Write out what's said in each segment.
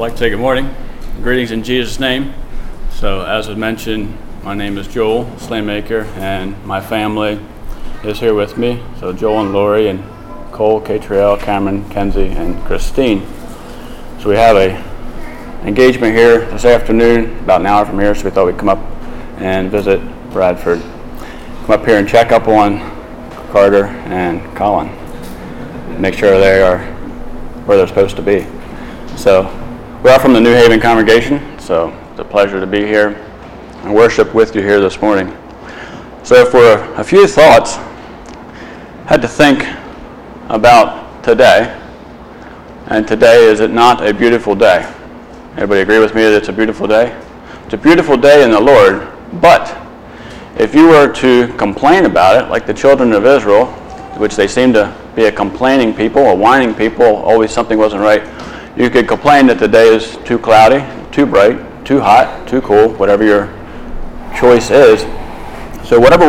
like to say good morning. Greetings in Jesus' name. So as was mentioned, my name is Joel Slaymaker, and my family is here with me. So Joel and Lori and Cole, Catriel, Cameron, Kenzie, and Christine. So we have a engagement here this afternoon, about an hour from here, so we thought we'd come up and visit Bradford. Come up here and check up on Carter and Colin. Make sure they are where they're supposed to be. So we are from the New Haven congregation, so it's a pleasure to be here and worship with you here this morning. So for a few thoughts, I had to think about today. And today, is it not a beautiful day? Everybody agree with me that it's a beautiful day? It's a beautiful day in the Lord, but if you were to complain about it, like the children of Israel, which they seem to be a complaining people, a whining people, always something wasn't right, you could complain that the day is too cloudy, too bright, too hot, too cool, whatever your choice is. So whatever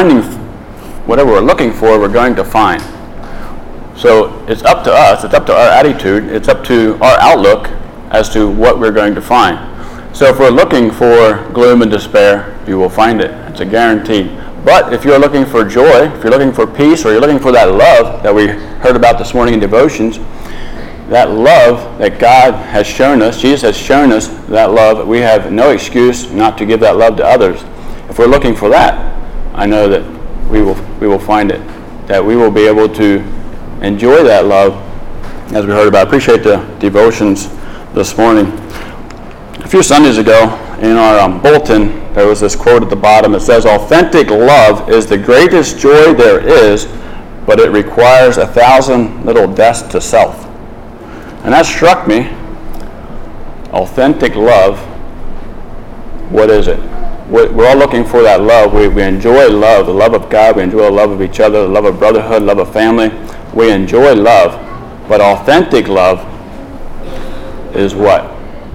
we're looking for, we're going to find. So it's up to us, it's up to our attitude, it's up to our outlook as to what we're going to find. So if we're looking for gloom and despair, you will find it. It's a guarantee. But if you're looking for joy, if you're looking for peace, or you're looking for that love that we heard about this morning in devotions, that love that God has shown us, Jesus has shown us that love, we have no excuse not to give that love to others. If we're looking for that, I know that we will find it, that we will be able to enjoy that love as we heard about. I appreciate the devotions this morning. A few Sundays ago in our bulletin, there was this quote at the bottom. It says, "Authentic love is the greatest joy there is, but it requires 1,000 little deaths to self." And that struck me. Authentic love, what is it? We're all looking for that love. We enjoy love, the love of God. We enjoy the love of each other, the love of brotherhood, love of family. We enjoy love, but authentic love is what?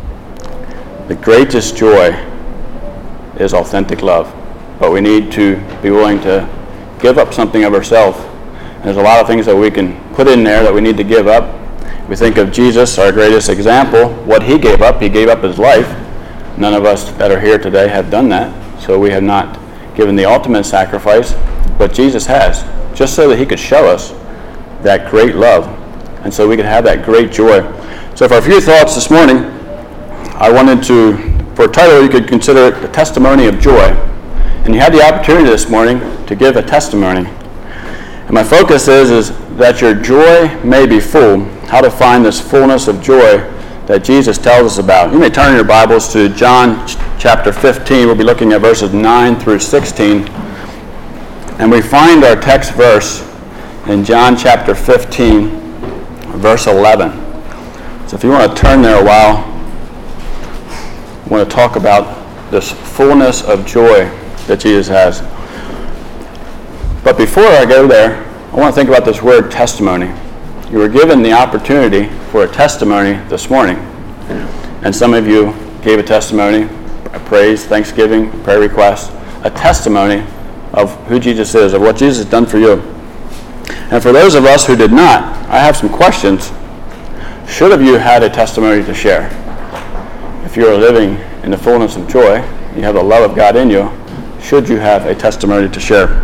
The greatest joy is authentic love, but we need to be willing to give up something of ourselves. There's a lot of things that we can put in there that we need to give up. We think of Jesus, our greatest example, what he gave up his life. None of us that are here today have done that, so we have not given the ultimate sacrifice, but Jesus has, just so that he could show us that great love, and so we could have that great joy. So for a few thoughts this morning, I wanted to, for a title, you could consider it the testimony of joy. And you had the opportunity this morning to give a testimony. And my focus is that your joy may be full, how to find this fullness of joy that Jesus tells us about. You may turn your Bibles to John chapter 15. We'll be looking at verses 9 through 16. And we find our text verse in John chapter 15, verse 11. So if you want to turn there a while, I want to talk about this fullness of joy that Jesus has. But before I go there, I want to think about this word testimony. You were given the opportunity for a testimony this morning. And some of you gave a testimony, a praise, thanksgiving, prayer request, a testimony of who Jesus is, of what Jesus has done for you. And for those of us who did not, I have some questions. Should have you had a testimony to share? If you are living in the fullness of joy, you have the love of God in you, should you have a testimony to share?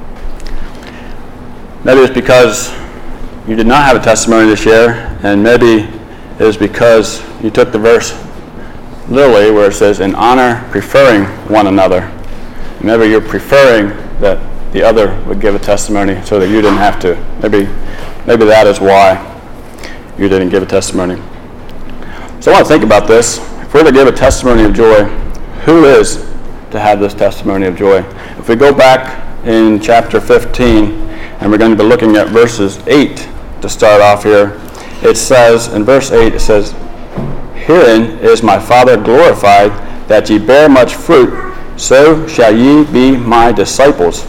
Maybe it's because you did not have a testimony to share, and maybe it is because you took the verse literally where it says, in honor, preferring one another. Maybe you're preferring that the other would give a testimony so that you didn't have to. Maybe that is why you didn't give a testimony. So I want to think about this. If we're to give a testimony of joy, who is to have this testimony of joy? If we go back in chapter 15, and we're going to be looking at verses 8 to start off here, it says, in verse 8, it says, "Herein is my Father glorified, that ye bear much fruit, so shall ye be my disciples."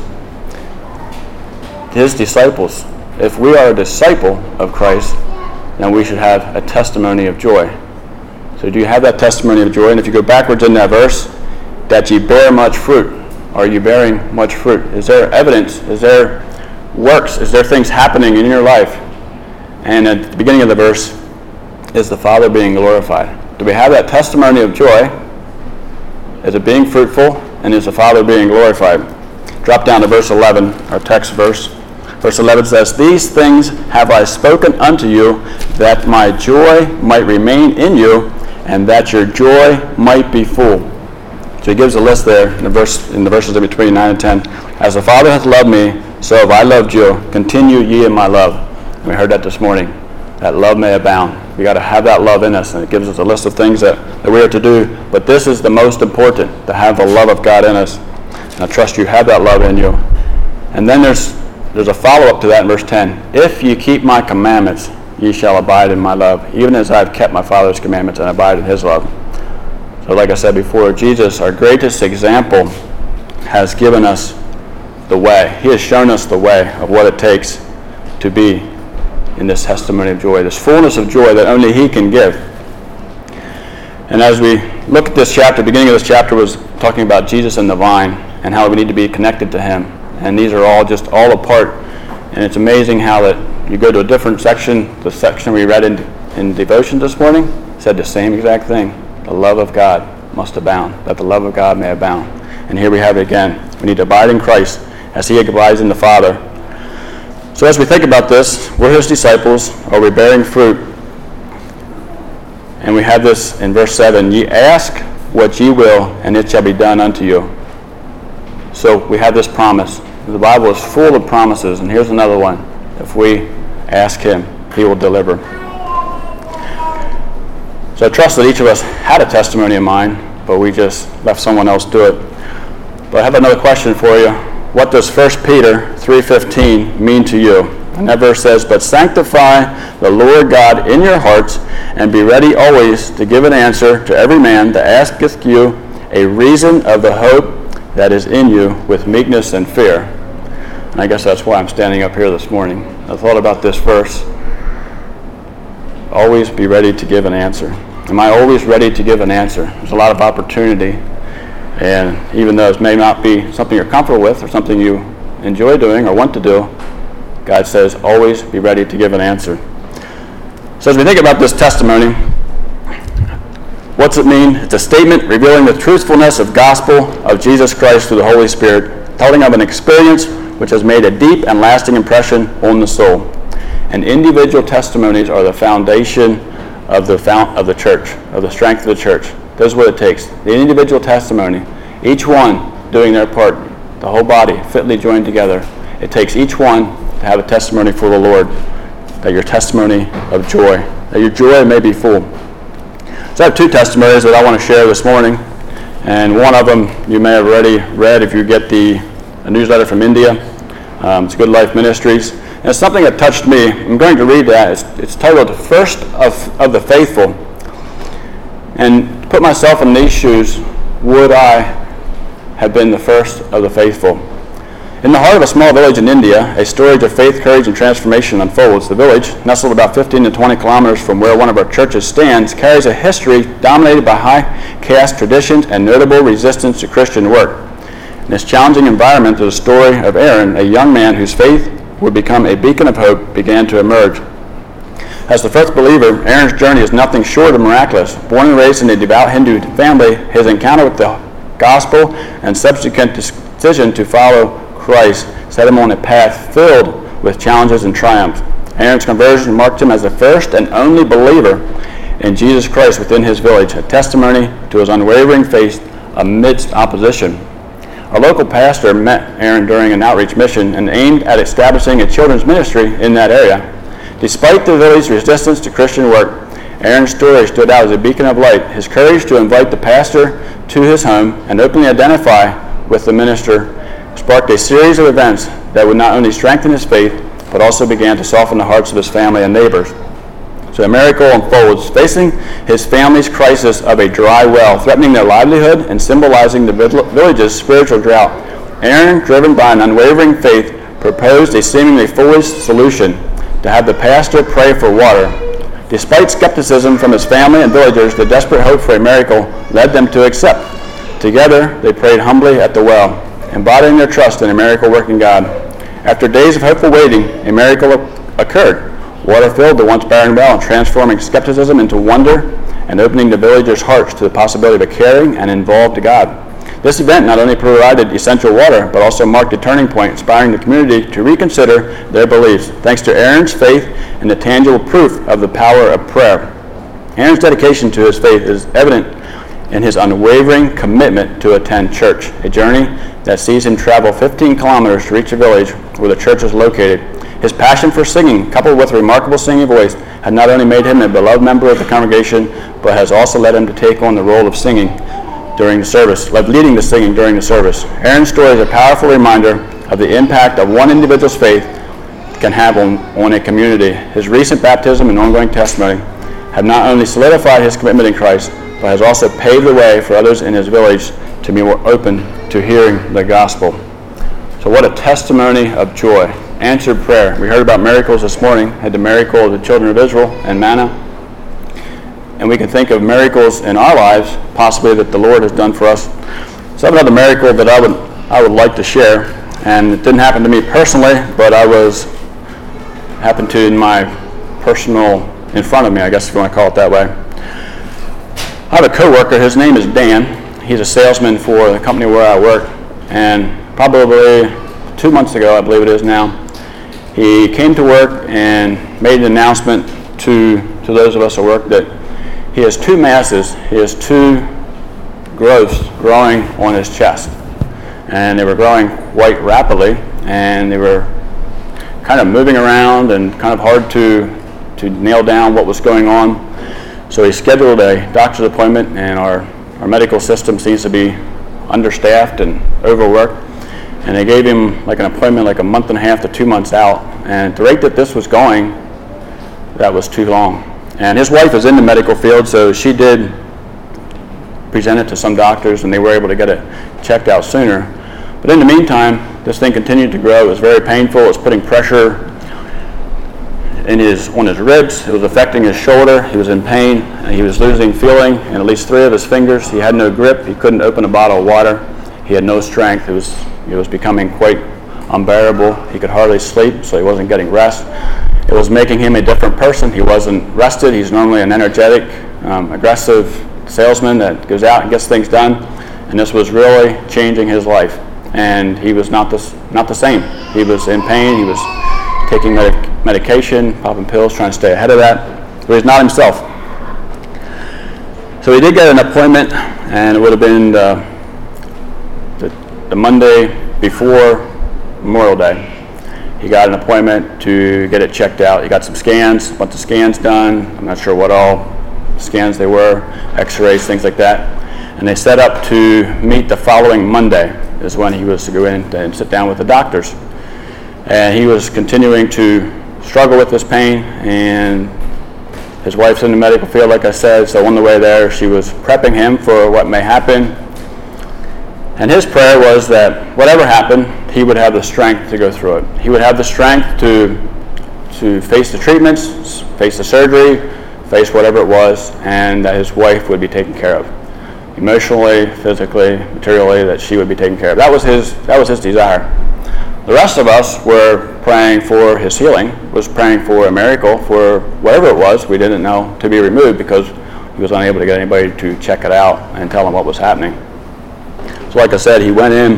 His disciples. If we are a disciple of Christ, then we should have a testimony of joy. So do you have that testimony of joy? And if you go backwards in that verse, that ye bear much fruit. Are you bearing much fruit? Is there evidence? Is there works? Is there things happening in your life? And at the beginning of the verse is the Father being glorified. Do we have that testimony of joy? Is it being fruitful? And is the Father being glorified? Drop down to verse 11, our text verse. Verse 11 says, "These things have I spoken unto you, that my joy might remain in you, and that your joy might be full." So he gives a list there in the verses in between 9 and 10. "As the Father hath loved me, so have I loved you. Continue ye in my love." And we heard that this morning. That love may abound. We got to have that love in us, and it gives us a list of things that we are to do. But this is the most important, to have the love of God in us. And I trust you have that love in you. And then there's a follow-up to that in verse 10. "If ye keep my commandments, ye shall abide in my love, even as I have kept my Father's commandments and abide in his love." So like I said before, Jesus, our greatest example, has given us the way. He has shown us the way of what it takes to be in this testimony of joy, this fullness of joy that only he can give. And as we look at this chapter, the beginning of this chapter was talking about Jesus and the vine and how we need to be connected to him. And these are all a part. And it's amazing how that you go to a different section. The section we read in devotion this morning said the same exact thing. The love of God must abound, that the love of God may abound. And here we have it again. We need to abide in Christ as he abides in the Father. So as we think about this, we're his disciples. Are we bearing fruit? And we have this in verse 7. "Ye ask what ye will, and it shall be done unto you." So we have this promise. The Bible is full of promises, and here's another one. If we ask him, he will deliver. So I trust that each of us had a testimony in mind, but we just left someone else do it. But I have another question for you. What does 1 Peter 3:15 mean to you? And that verse says, "But sanctify the Lord God in your hearts, and be ready always to give an answer to every man that asketh you a reason of the hope that is in you with meekness and fear." And I guess that's why I'm standing up here this morning. I thought about this verse. Always be ready to give an answer. Am I always ready to give an answer? There's a lot of opportunity. And even though it may not be something you're comfortable with or something you enjoy doing or want to do, God says always be ready to give an answer. So as we think about this testimony, what's it mean? It's a statement revealing the truthfulness of gospel of Jesus Christ through the Holy Spirit, telling of an experience which has made a deep and lasting impression on the soul. And individual testimonies are the foundation of the church, of the strength of the church. This is what it takes. The individual testimony, each one doing their part, the whole body fitly joined together. It takes each one to have a testimony for the Lord, that your testimony of joy, that your joy may be full. So I have two testimonies that I want to share this morning. And one of them you may have already read if you get a newsletter from India. It's Good Life Ministries. And it's something that touched me. I'm going to read that. It's titled "First of the Faithful." And to put myself in these shoes, would I have been the first of the faithful? In the heart of a small village in India, a story of faith, courage, and transformation unfolds. The village, nestled about 15 to 20 kilometers from where one of our churches stands, carries a history dominated by high caste traditions and notable resistance to Christian work. In this challenging environment, the story of Aaron, a young man whose faith would become a beacon of hope, began to emerge. As the first believer, Aaron's journey is nothing short of miraculous. Born and raised in a devout Hindu family, his encounter with the gospel and subsequent decision to follow Christ set him on a path filled with challenges and triumphs. Aaron's conversion marked him as the first and only believer in Jesus Christ within his village, a testimony to his unwavering faith amidst opposition. A local pastor met Aaron during an outreach mission and aimed at establishing a children's ministry in that area. Despite the village's resistance to Christian work, Aaron's story stood out as a beacon of light. His courage to invite the pastor to his home and openly identify with the minister sparked a series of events that would not only strengthen his faith, but also began to soften the hearts of his family and neighbors. So a miracle unfolds, facing his family's crisis of a dry well, threatening their livelihood and symbolizing the village's spiritual drought. Aaron, driven by an unwavering faith, proposed a seemingly foolish solution: to have the pastor pray for water. Despite skepticism from his family and villagers, the desperate hope for a miracle led them to accept. Together, they prayed humbly at the well, embodying their trust in a miracle-working God. After days of hopeful waiting, a miracle occurred. Water filled the once barren well, transforming skepticism into wonder and opening the villagers' hearts to the possibility of a caring and involved God. This event not only provided essential water, but also marked a turning point, inspiring the community to reconsider their beliefs, thanks to Aaron's faith and the tangible proof of the power of prayer. Aaron's dedication to his faith is evident in his unwavering commitment to attend church, a journey that sees him travel 15 kilometers to reach a village where the church is located. His passion for singing, coupled with a remarkable singing voice, had not only made him a beloved member of the congregation, but has also led him to take on the role of singing during the service, leading the singing during the service. Aaron's story is a powerful reminder of the impact of one individual's faith can have on a community. His recent baptism and ongoing testimony have not only solidified his commitment in Christ, but has also paved the way for others in his village to be more open to hearing the gospel. So what a testimony of joy. Answered prayer. We heard about miracles this morning. Had the miracle of the children of Israel and manna. And we can think of miracles in our lives, possibly that the Lord has done for us. So another miracle that I would like to share, and it didn't happen to me personally, but happened to in my personal, in front of me, I guess if you want to call it that way. I have a coworker. His name is Dan. He's a salesman for the company where I work, and probably 2 months ago, I believe it is now, he came to work and made an announcement to those of us at work that he has 2 masses. He has 2 growths growing on his chest, and they were growing quite rapidly, and they were kind of moving around and kind of hard to nail down what was going on. So he scheduled a doctor's appointment, and our medical system seems to be understaffed and overworked. And they gave him like an appointment like a month and a half to 2 months out. And at the rate that this was going, that was too long. And his wife is in the medical field, so she did present it to some doctors, and they were able to get it checked out sooner. But in the meantime, this thing continued to grow. It was very painful. It was putting pressure on his ribs. It was affecting his shoulder. He was in pain. He was losing feeling in at least 3 of his fingers. He had no grip. He couldn't open a bottle of water. He had no strength. It was becoming quite unbearable. He could hardly sleep, so he wasn't getting rest. It was making him a different person. He wasn't rested. He's normally an energetic, aggressive salesman that goes out and gets things done, and this was really changing his life. And he was not the same. He was in pain. He was taking medication, popping pills, trying to stay ahead of that. But he's not himself. So he did get an appointment, and it would have been the Monday before Memorial Day. He got an appointment to get it checked out. He got some scans, a bunch of scans done. I'm not sure what all scans they were, x-rays, things like that. And they set up to meet the following Monday is when he was to go in and sit down with the doctors. And he was continuing to struggle with this pain, and his wife's in the medical field, like I said, so on the way there, she was prepping him for what may happen. And his prayer was that whatever happened, he would have the strength to go through it. He would have the strength to face the treatments, face the surgery, face whatever it was, and that his wife would be taken care of. Emotionally, physically, materially, that she would be taken care of. That was his desire. The rest of us were praying for his healing, was praying for a miracle, for whatever it was, we didn't know, to be removed because he was unable to get anybody to check it out and tell him what was happening. So like I said, he went in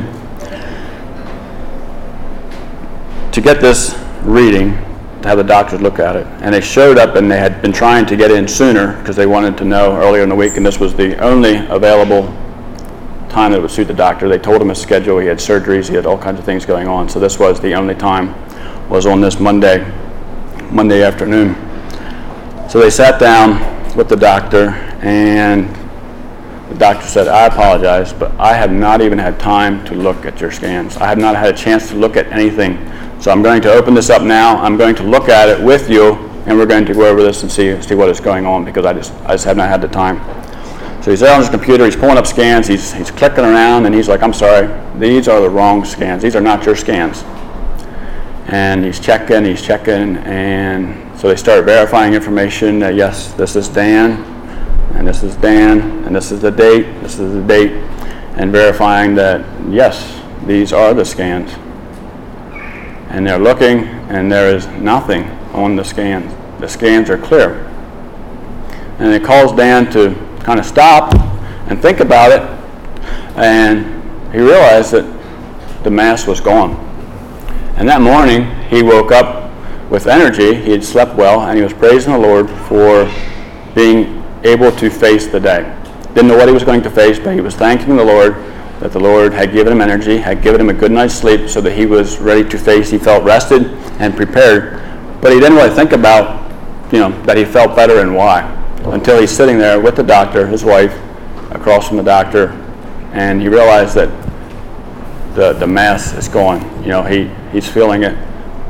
to get this reading, to have the doctors look at it. And they showed up, and they had been trying to get in sooner because they wanted to know earlier in the week, and this was the only available time that would suit the doctor. They told him his schedule. He had surgeries. He had all kinds of things going on. So this was the only time, was on this Monday afternoon. So they sat down with the doctor, and the doctor said, "I apologize, but I have not even had time to look at your scans. I have not had a chance to look at anything. So I'm going to open this up now. I'm going to look at it with you, and we're going to go over this and see what is going on, because I just have not had the time." So he's there on his computer. He's pulling up scans. He's clicking around, and he's like, "I'm sorry, these are the wrong scans. These are not your scans." And he's checking, and so they start verifying information that, yes, this is Dan, and this is Dan, and this is the date, and verifying that, yes, these are the scans. And they're looking, and there is nothing on the scans. The scans are clear. And it caused Dan to kind of stop and think about it, and he realized that the mass was gone. And that morning, he woke up with energy. He had slept well, and he was praising the Lord for being able to face the day. Didn't know what he was going to face, but he was thanking the Lord that the Lord had given him energy, had given him a good night's sleep so that he was ready to face. He felt rested and prepared, but he didn't really think about, that he felt better and why, until he's sitting there with the doctor, his wife, across from the doctor, and he realized that the mass is gone. He's feeling it.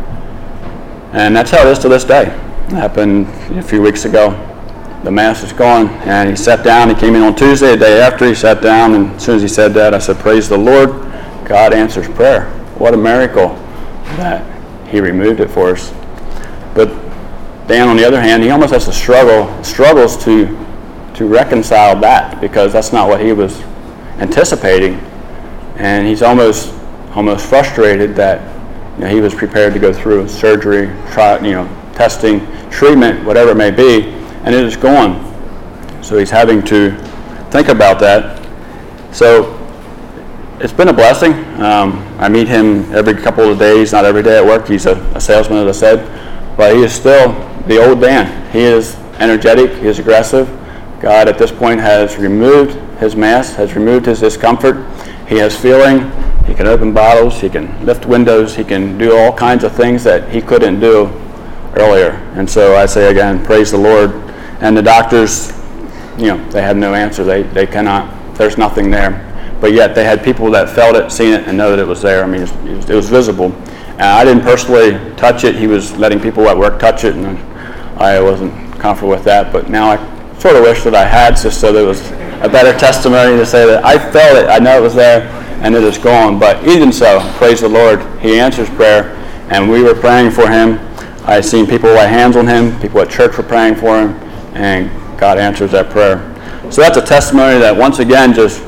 And that's how it is to this day. It happened a few weeks ago. The mass is gone, and he sat down. He came in on Tuesday, the day after. He sat down, and as soon as he said that, I said, "Praise the Lord, God answers prayer." What a miracle that he removed it for us. But Dan, on the other hand, he almost has to struggles to reconcile that, because that's not what he was anticipating, and he's almost frustrated that he was prepared to go through surgery, testing, treatment, whatever it may be, and it is gone. So he's having to think about that. So it's been a blessing. I meet him every couple of days, not every day at work. He's a salesman, as I said, but he is still the old Dan. He is energetic, he is aggressive. God at this point has removed his mass, has removed his discomfort. He has feeling. He can open bottles, he can lift windows, he can do all kinds of things that he couldn't do earlier. And so I say again, praise the Lord. And the doctors, they had no answer. They cannot, there's nothing there. But yet they had people that felt it, seen it, and know that it was there. I mean, it was visible. And I didn't personally touch it. He was letting people at work touch it, and I wasn't comfortable with that. But now I sort of wish that I had, just so there was a better testimony to say that I felt it, I know it was there, and it is gone. But even so, praise the Lord, he answers prayer, and we were praying for him. I seen people lay hands on him, people at church were praying for him, and God answers that prayer. So that's a testimony that once again just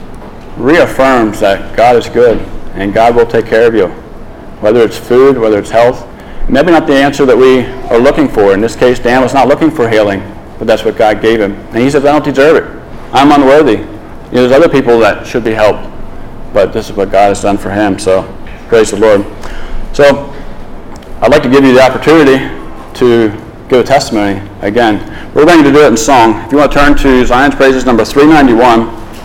reaffirms that God is good, and God will take care of you, whether it's food, whether it's health. Maybe not the answer that we are looking for. In this case, Dan was not looking for healing, but that's what God gave him. And he says, I don't deserve it. I'm unworthy. There's other people that should be helped, but this is what God has done for him. So praise the Lord. So I'd like to give you the opportunity to give a testimony again. We're going to do it in song. If you want to turn to Zion's Praises number 391,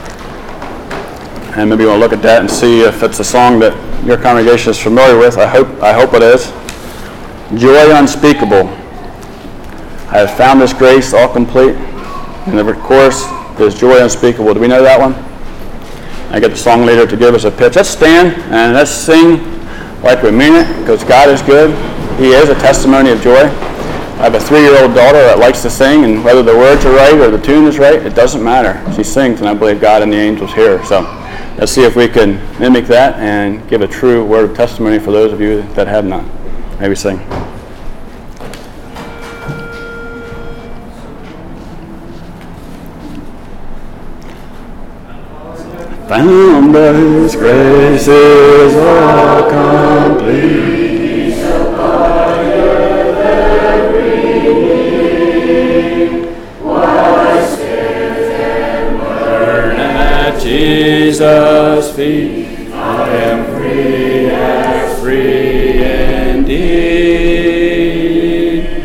and maybe you want to look at that and see if it's a song that your congregation is familiar with. I hope it is. Joy unspeakable. I have found this grace all complete. And the chorus is joy unspeakable. Do we know that one? I get the song leader to give us a pitch. Let's stand and let's sing like we mean it, because God is good. He is a testimony of joy. I have a 3-year-old daughter that likes to sing, and whether the words are right or the tune is right, it doesn't matter. She sings, and I believe God and the angels hear. So let's see if we can mimic that and give a true word of testimony for those of you that have not. Maybe sing. Found His grace is all complete. Supply every need. Wash sins and burn at Jesus' feet. I am free as free indeed.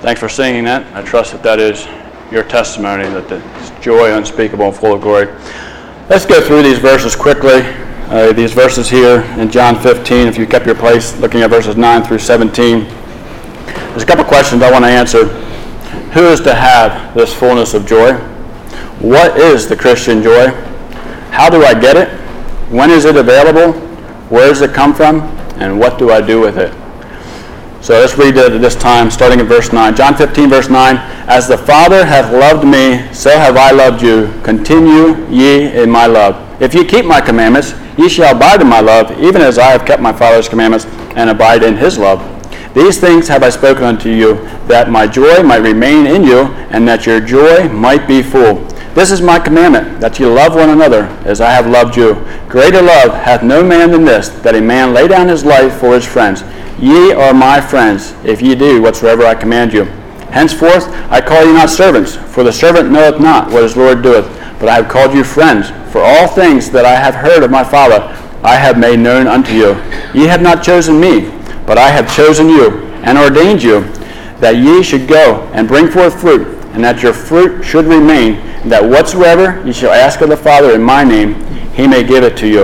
Thanks for singing that. I trust that that is your testimony, that it's joy unspeakable and full of glory. Let's go through these verses quickly. These verses here in John 15, if you kept your place, looking at verses 9 through 17. There's a couple questions I want to answer. Who is to have this fullness of joy? What is the Christian joy? How do I get it? When is it available? Where does it come from? And what do I do with it? So let's read it at this time, starting at verse 9. John 15, verse 9. As the Father hath loved me, so have I loved you. Continue ye in my love. If ye keep my commandments, ye shall abide in my love, even as I have kept my Father's commandments, and abide in his love. These things have I spoken unto you, that my joy might remain in you, and that your joy might be full. This is my commandment, that ye love one another, as I have loved you. Greater love hath no man than this, that a man lay down his life for his friends. Ye are my friends, if ye do whatsoever I command you. Henceforth I call you not servants, for the servant knoweth not what his Lord doeth, but I have called you friends. For all things that I have heard of my Father I have made known unto you. Ye have not chosen me, but I have chosen you, and ordained you, that ye should go and bring forth fruit, and that your fruit should remain, and that whatsoever ye shall ask of the Father in my name, he may give it to you.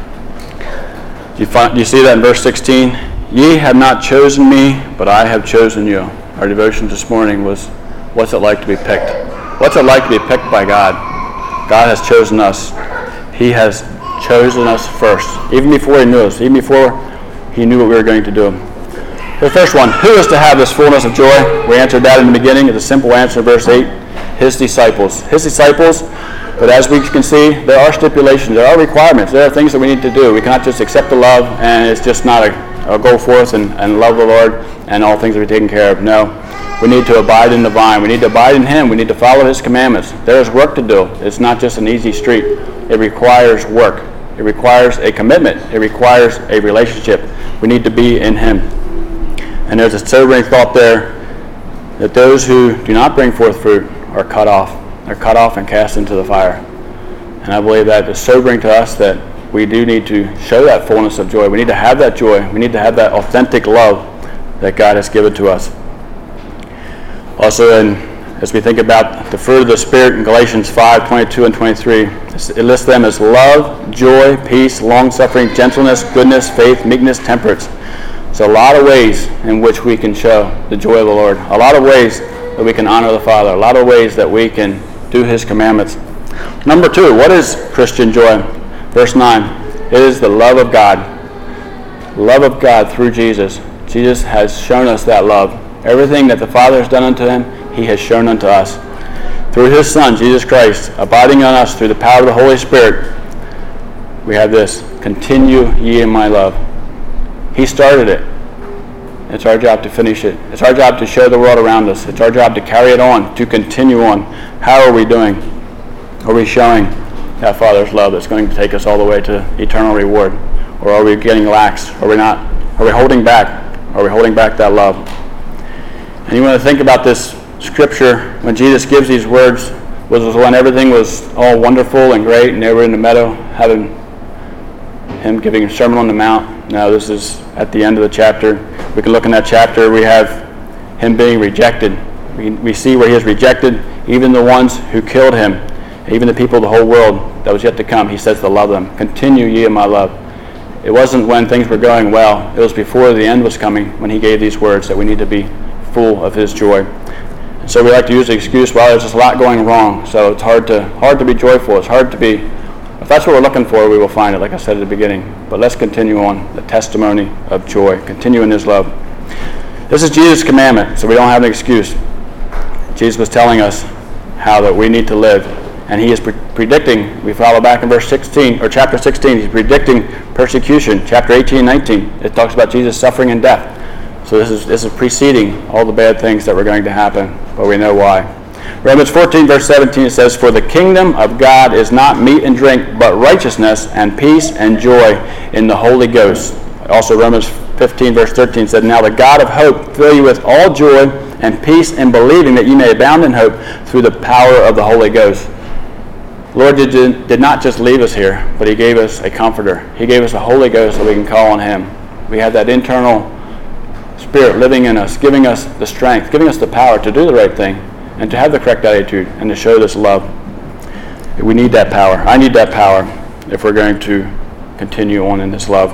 Do you see that in verse 16? Ye have not chosen me, but I have chosen you. Our devotion this morning was, what's it like to be picked? What's it like to be picked by God? God has chosen us. He has chosen us first, even before he knew us, even before he knew what we were going to do. The first one, who is to have this fullness of joy? We answered that in the beginning. It's a simple answer, verse 8. His disciples. His disciples, but as we can see, there are stipulations, there are requirements, there are things that we need to do. We cannot just accept the love and it's just not a go forth and love the Lord and all things will be taken care of. No, we need to abide in the vine. We need to abide in him. We need to follow his commandments. There is work to do. It's not just an easy street. It requires work. It requires a commitment. It requires a relationship. We need to be in him. And there's a sobering thought there that those who do not bring forth fruit are cut off. They're cut off and cast into the fire. And I believe that is sobering to us, that we do need to show that fullness of joy. We need to have that joy. We need to have that authentic love that God has given to us. Also, as we think about the fruit of the Spirit in Galatians 5, 22 and 23, it lists them as love, joy, peace, long-suffering, gentleness, goodness, faith, meekness, temperance. So a lot of ways in which we can show the joy of the Lord. A lot of ways that we can honor the Father. A lot of ways that we can do his commandments. Number 2, what is Christian joy? Verse 9, it is the love of God. Love of God through Jesus. Jesus has shown us that love. Everything that the Father has done unto him, he has shown unto us. Through his Son, Jesus Christ, abiding on us through the power of the Holy Spirit, we have this, continue ye in my love. He started it. It's our job to finish it. It's our job to show the world around us. It's our job to carry it on, to continue on. How are we doing? Are we showing that Father's love that's going to take us all the way to eternal reward? Or are we getting lax? Are we not? Are we holding back? Are we holding back that love? And you want to think about this scripture, when Jesus gives these words, was when everything was all wonderful and great and they were in the meadow having him giving a Sermon on the Mount. No, this is at the end of the chapter. We can look in that chapter, we have him being rejected. We see where he is rejected, even the ones who killed him, even the people of the whole world that was yet to come. He says to love them. Continue ye in my love. It wasn't when things were going well. It was before the end was coming when he gave these words that we need to be full of his joy. And so we like to use the excuse, well, there's just a lot going wrong, so it's hard to be joyful. It's hard to be. If that's what we're looking for, we will find it, like I said at the beginning. But let's continue on the testimony of joy. Continue in his love. This is Jesus' commandment, so we don't have an excuse. Jesus was telling us how that we need to live. And he is predicting, we follow back in verse 16, or chapter 16, he's predicting persecution. Chapter 18 and 19, it talks about Jesus' suffering and death. So this is preceding all the bad things that were going to happen, but we know why. Romans 14, verse 17, it says, For the kingdom of God is not meat and drink, but righteousness and peace and joy in the Holy Ghost. Also Romans 15, verse 13 said, Now the God of hope fill you with all joy and peace in believing, that you may abound in hope through the power of the Holy Ghost. Lord did not just leave us here, but he gave us a comforter. He gave us a Holy Ghost that we can call on him. We have that internal Spirit living in us, giving us the strength, giving us the power to do the right thing and to have the correct attitude and to show this love. We need that power. I need that power if we're going to continue on in this love.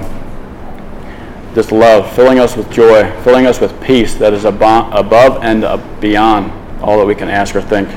This love filling us with joy, filling us with peace that is above and beyond all that we can ask or think.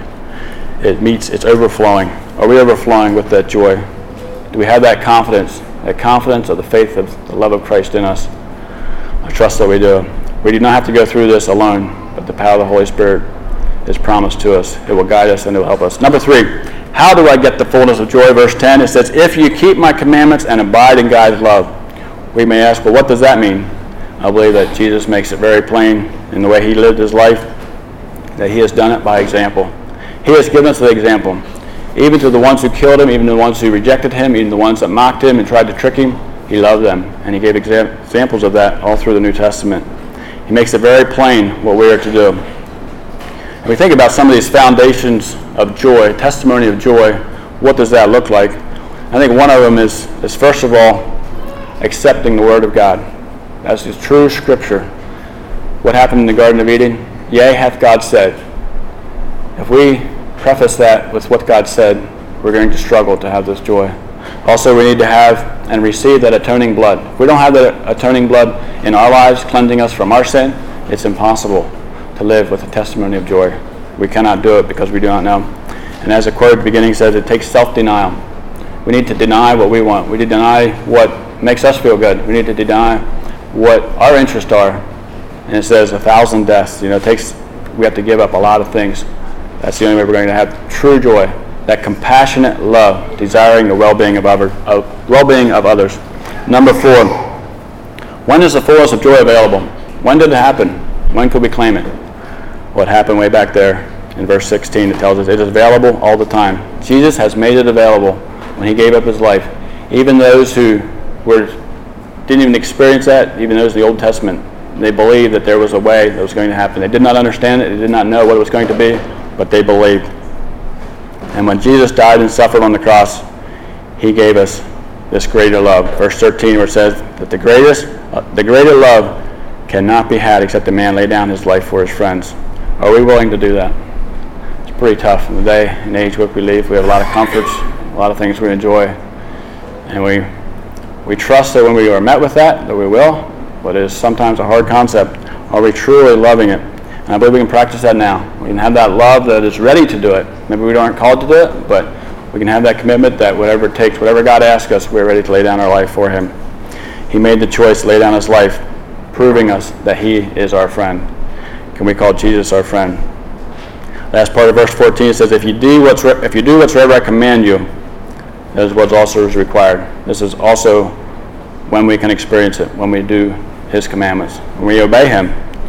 It's overflowing. Are we overflowing with that joy? Do we have that confidence of the faith of the love of Christ in us? I trust that we do. We do not have to go through this alone, but the power of the Holy Spirit is promised to us. It will guide us and it will help us. Number 3, how do I get the fullness of joy? Verse 10, it says, if you keep my commandments and abide in God's love. We may ask, well, what does that mean? I believe that Jesus makes it very plain in the way he lived his life, that he has done it by example. He has given us the example. Even to the ones who killed him, even to the ones who rejected him, even the ones that mocked him and tried to trick him, he loved them. And he gave examples of that all through the New Testament. He makes it very plain what we are to do. When we think about some of these foundations of joy, testimony of joy, what does that look like? I think one of them is first of all, accepting the Word of God. That's the true Scripture. What happened in the Garden of Eden? Yea, hath God said. If we preface that with what God said, we're going to struggle to have this joy. Also, we need to have and receive that atoning blood. If we don't have that atoning blood in our lives, cleansing us from our sin, it's impossible to live with a testimony of joy. We cannot do it because we do not know. And as the quote at the beginning says, it takes self-denial. We need to deny what we want. We need to deny what makes us feel good. We need to deny what our interests are. And it says 1,000 deaths. We have to give up a lot of things. That's the only way we're going to have true joy. That compassionate love, desiring the well-being of others. Number 4, when is the fullness of joy available? When did it happen? When could we claim it? What happened way back there in verse 16, it tells us it is available all the time. Jesus has made it available when he gave up his life. Even those who didn't even experience that, even those in the Old Testament, they believed that there was a way that was going to happen. They did not understand it. They did not know what it was going to be, but they believed. And when Jesus died and suffered on the cross, he gave us this greater love. Verse 13, where it says that the greater love cannot be had except a man lay down his life for his friends. Are we willing to do that? It's pretty tough in the day and age which we live. We have a lot of comforts, a lot of things we enjoy, and we trust that when we are met with that we will, but it is sometimes a hard concept. Are we truly loving it? And I believe we can practice that now. We can have that love that is ready to do it. Maybe we aren't called to do it, but we can have that commitment that whatever it takes, whatever God asks us, we're ready to lay down our life for him. He made the choice to lay down his life, proving us that he is our friend. Can we call Jesus our friend? Last part of verse 14 says, if you do whatsoever I command you, that is what also is required. This is also when we can experience it, when we do his commandments, when we obey him.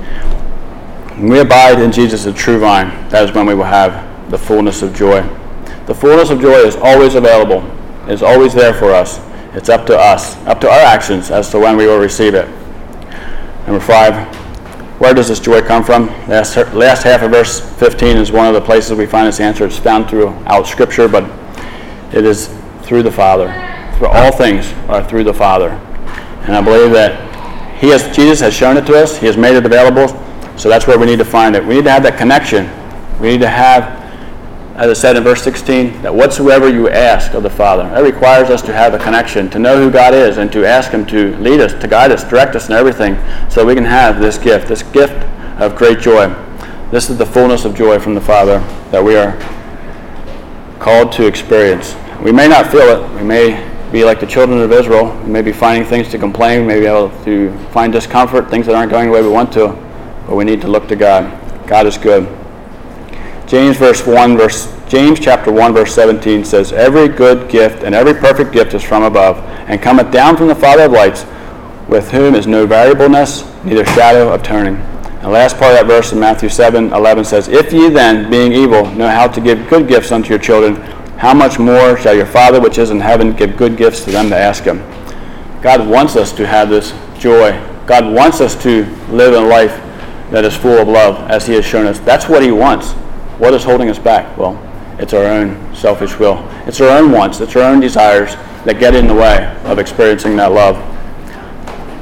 When we abide in Jesus, the true vine, that is when we will have the fullness of joy. The fullness of joy is always available. It is always there for us. It's up to us, up to our actions as to when we will receive it. Number 5, where does this joy come from? Last half of verse 15 is one of the places we find this answer. It's found throughout Scripture, but it is through the Father. For all things are through the Father. And I believe that Jesus has shown it to us. He has made it available. So that's where we need to find it. We need to have that connection. We need to have, as I said in verse 16, that whatsoever you ask of the Father. That requires us to have a connection, to know who God is, and to ask him to lead us, to guide us, direct us in everything, so that we can have this gift of great joy. This is the fullness of joy from the Father that we are called to experience. We may not feel it. We may be like the children of Israel. We may be finding things to complain. We may be able to find discomfort, things that aren't going the way we want to. But we need to look to God. God is good. James chapter 1, verse 17 says, every good gift and every perfect gift is from above, and cometh down from the Father of lights, with whom is no variableness, neither shadow of turning. And the last part of that verse in Matthew 7:11 says, if ye then, being evil, know how to give good gifts unto your children, how much more shall your Father which is in heaven give good gifts to them that ask him? God wants us to have this joy. God wants us to live a life that is full of love, as he has shown us. That's what he wants. What is holding us back? Well, it's our own selfish will. It's our own wants. It's our own desires that get in the way of experiencing that love.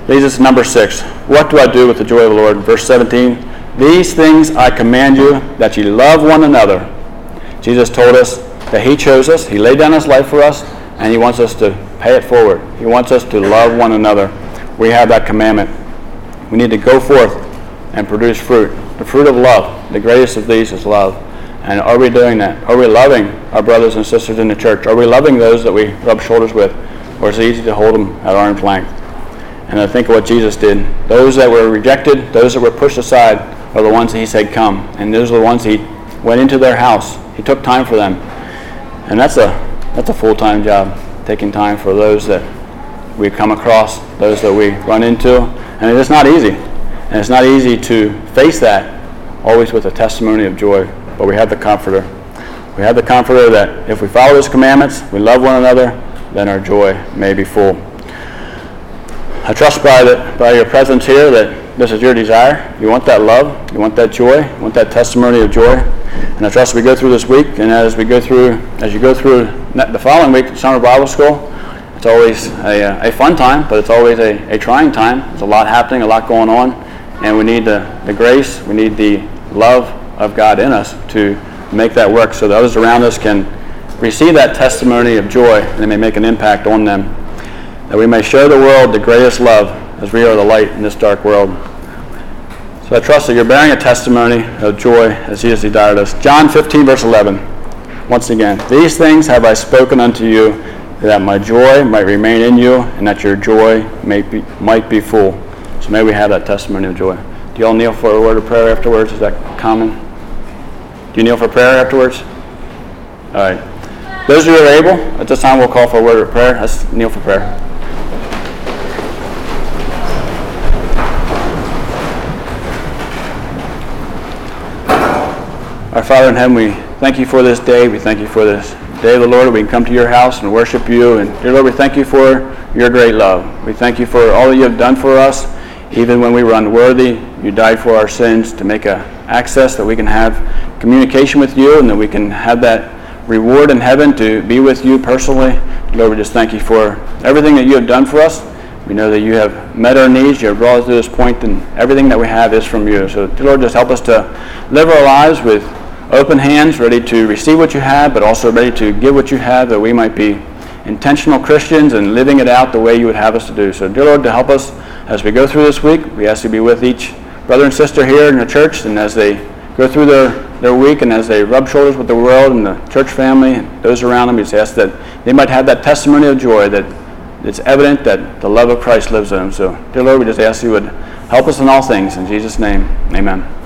Leads us to number 6. What do I do with the joy of the Lord? Verse 17. These things I command you, that ye love one another. Jesus told us that he chose us, he laid down his life for us, and he wants us to pay it forward. He wants us to love one another. We have that commandment. We need to go forth and produce fruit. The fruit of love. The greatest of these is love. And are we doing that? Are we loving our brothers and sisters in the church? Are we loving those that we rub shoulders with? Or is it easy to hold them at arm's length? And I think of what Jesus did. Those that were rejected, those that were pushed aside, are the ones that he said come. And those are the ones he went into their house. He took time for them. And that's a full-time job, taking time for those that we come across, those that we run into. And it is not easy. And it's not easy to face that always with a testimony of joy. But we have the Comforter. We have the Comforter that if we follow his commandments, we love one another, then our joy may be full. I trust by your presence here that this is your desire. You want that love. You want that joy. You want that testimony of joy. And I trust as we go through this week, and as you go through the following week, Summer Bible School, it's always a fun time, but it's always a trying time. There's a lot happening, a lot going on, and we need the grace, we need the love of God in us to make that work so that others around us can receive that testimony of joy and it may make an impact on them. That we may show the world the greatest love as we are the light in this dark world. So I trust that you're bearing a testimony of joy as he has desired us. John 15, verse 11. Once again, these things have I spoken unto you, that my joy might remain in you, and that your joy might be full. So may we have that testimony of joy. Do you all kneel for a word of prayer afterwards? Is that common? Do you kneel for prayer afterwards? All right. Those of you who are able, at this time we'll call for a word of prayer. Let's kneel for prayer. Our Father in heaven, we thank you for this day. We thank you for this day of the Lord. We can come to your house and worship you. And dear Lord, we thank you for your great love. We thank you for all that you have done for us. Even when we were unworthy, you died for our sins to make access that we can have communication with you and that we can have that reward in heaven to be with you personally. Lord, we just thank you for everything that you have done for us. We know that you have met our needs. You have brought us to this point, and everything that we have is from you. So, dear Lord, just help us to live our lives with open hands, ready to receive what you have, but also ready to give what you have, that we might be intentional Christians and living it out the way you would have us to do. So, dear Lord, to help us as we go through this week, we ask you to be with each brother and sister here in the church, and as they go through their week and as they rub shoulders with the world and the church family and those around them, we just ask that they might have that testimony of joy, that it's evident that the love of Christ lives in them. So, dear Lord, we just ask you would help us in all things. In Jesus' name, amen.